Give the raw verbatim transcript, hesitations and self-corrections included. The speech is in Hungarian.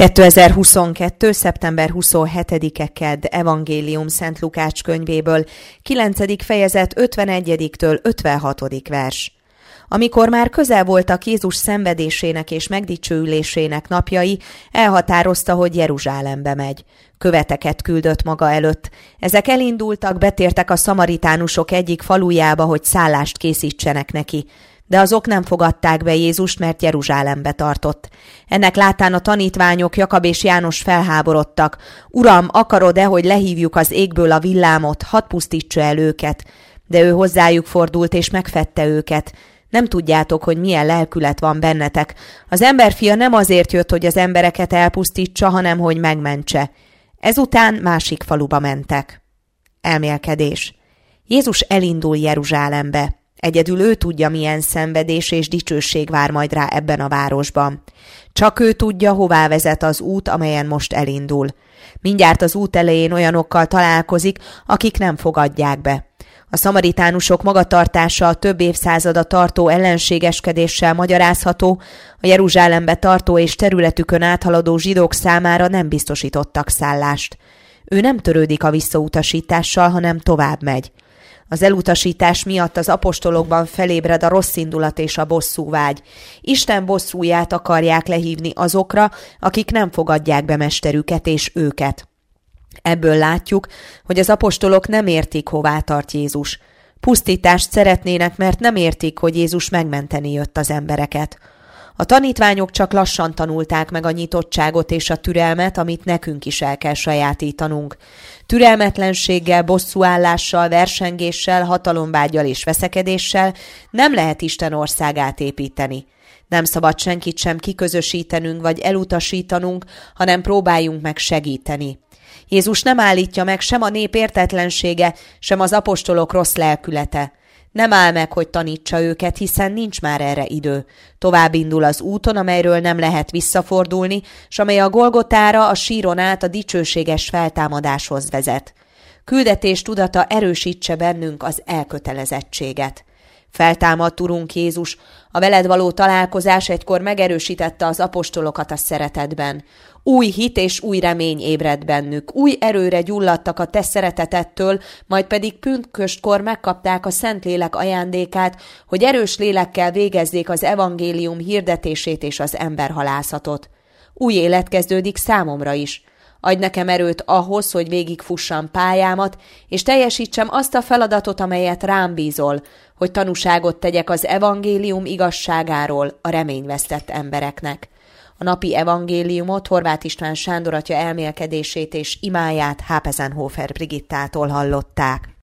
kétezer-huszonkettő. szeptember huszonhetedike kedd, Evangélium Szent Lukács könyvéből, kilencedik fejezet ötvenegyediktől ötvenhatodik vers. Amikor már közel voltak Jézus szenvedésének és megdicsőülésének napjai, elhatározta, hogy Jeruzsálembe megy. Követeket küldött maga előtt. Ezek elindultak, betértek a szamaritánusok egyik falujába, hogy szállást készítsenek neki. De azok nem fogadták be Jézust, mert Jeruzsálembe tartott. Ennek látán a tanítványok, Jakab és János felháborodtak. Uram, akarod-e, hogy lehívjuk az égből a villámot, hadd pusztítsa el őket? De ő hozzájuk fordult és megfedte őket. Nem tudjátok, hogy milyen lelkület van bennetek. Az emberfia nem azért jött, hogy az embereket elpusztítsa, hanem hogy megmentse. Ezután másik faluba mentek. Elmélkedés. Jézus elindul Jeruzsálembe. Egyedül ő tudja, milyen szenvedés és dicsőség vár majd rá ebben a városban. Csak ő tudja, hová vezet az út, amelyen most elindul. Mindjárt az út elején olyanokkal találkozik, akik nem fogadják be. A szamaritánusok magatartása a több évszázada tartó ellenségeskedéssel magyarázható, a Jeruzsálembe tartó és területükön áthaladó zsidók számára nem biztosítottak szállást. Ő nem törődik a visszautasítással, hanem tovább megy. Az elutasítás miatt az apostolokban felébred a rossz indulat és a bosszúvágy. Isten bosszúját akarják lehívni azokra, akik nem fogadják be mesterüket és őket. Ebből látjuk, hogy az apostolok nem értik, hová tart Jézus. Pusztítást szeretnének, mert nem értik, hogy Jézus megmenteni jött az embereket. A tanítványok csak lassan tanulták meg a nyitottságot és a türelmet, amit nekünk is el kell sajátítanunk. Türelmetlenséggel, bosszúállással, versengéssel, hatalomvággyal és veszekedéssel nem lehet Isten országát építeni. Nem szabad senkit sem kiközösítenünk vagy elutasítanunk, hanem próbáljunk meg segíteni. Jézus nem állítja meg sem a nép értetlensége, sem az apostolok rossz lelkülete. Nem áll meg, hogy tanítsa őket, hiszen nincs már erre idő. Tovább indul az úton, amelyről nem lehet visszafordulni, s amely a Golgotára, a síron át a dicsőséges feltámadáshoz vezet. Küldetés tudata erősítse bennünk az elkötelezettséget. Feltámadt Urunk Jézus, a veled való találkozás egykor megerősítette az apostolokat a szeretetben. Új hit és új remény ébredt bennük, új erőre gyulladtak a te szeretetettől, majd pedig pünköstkor megkapták a Szentlélek ajándékát, hogy erős lélekkel végezzék az evangélium hirdetését és az emberhalászatot. Új élet kezdődik számomra is. Adj nekem erőt ahhoz, hogy végigfussam pályámat, és teljesítsem azt a feladatot, amelyet rám bízol, hogy tanúságot tegyek az evangélium igazságáról a reményvesztett embereknek. A napi evangéliumot Horváth István Sándor atya elmélkedését és imáját Hápezenhofer Brigittától hallották.